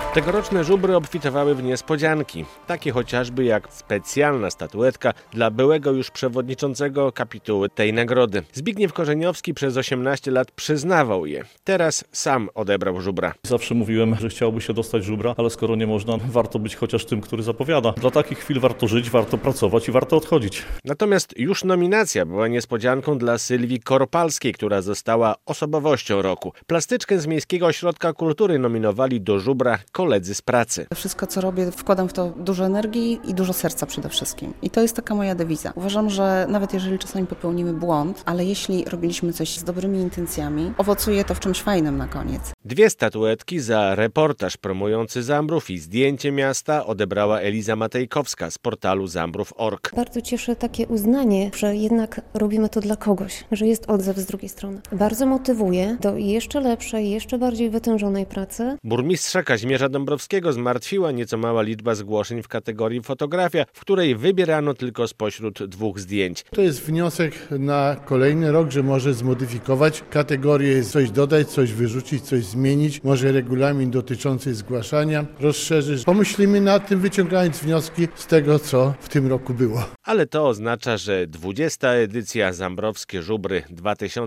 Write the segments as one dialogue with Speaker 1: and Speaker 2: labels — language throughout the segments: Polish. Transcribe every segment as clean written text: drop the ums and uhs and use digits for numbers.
Speaker 1: Tegoroczne żubry obfitowały w niespodzianki, takie chociażby jak specjalna statuetka dla byłego już przewodniczącego kapituły tej nagrody. Zbigniew Korzeniowski przez 18 lat przyznawał je. Teraz sam odebrał żubra.
Speaker 2: Zawsze mówiłem, że chciałoby się dostać żubra, ale skoro nie można, warto być chociaż tym, który zapowiada. Dla takich chwil warto żyć, warto pracować i warto odchodzić.
Speaker 1: Natomiast już nominacja była niespodzianką dla Sylwii Koropalskiej, która została osobowością roku. Plastyczkę z Miejskiego Ośrodka Kultury nominowali do żubra koledzy z pracy.
Speaker 3: Wszystko, co robię, wkładam w to dużo energii i dużo serca przede wszystkim. I to jest taka moja dewiza. Uważam, że nawet jeżeli czasami popełnimy błąd, ale jeśli robiliśmy coś z dobrymi intencjami, owocuje to w czymś fajnym na koniec.
Speaker 1: 2 statuetki za reportaż promujący Zambrów i zdjęcie miasta odebrała Eliza Matejkowska z portalu zambrów.org.
Speaker 4: Bardzo cieszy takie uznanie, że jednak robimy to dla kogoś, że jest odzew z drugiej strony. Bardzo motywuje do jeszcze lepszej, jeszcze bardziej wytężonej pracy.
Speaker 1: Burmistrza Kazimierza Dąbrowskiego zmartwiła nieco mała liczba zgłoszeń w kategorii fotografia, w której wybierano tylko spośród 2 zdjęć.
Speaker 5: To jest wniosek na kolejny rok, że może zmodyfikować kategorię, coś dodać, coś wyrzucić, coś zmienić, może regulamin dotyczący zgłaszania rozszerzyć. Pomyślimy nad tym, wyciągając wnioski z tego, co w tym roku było.
Speaker 1: Ale to oznacza, że 20. edycja Zambrowskie Żubry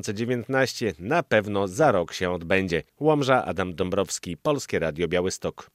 Speaker 1: 2019 na pewno za rok się odbędzie. Łomża, Adam Dąbrowski, Polskie Radio Białystok.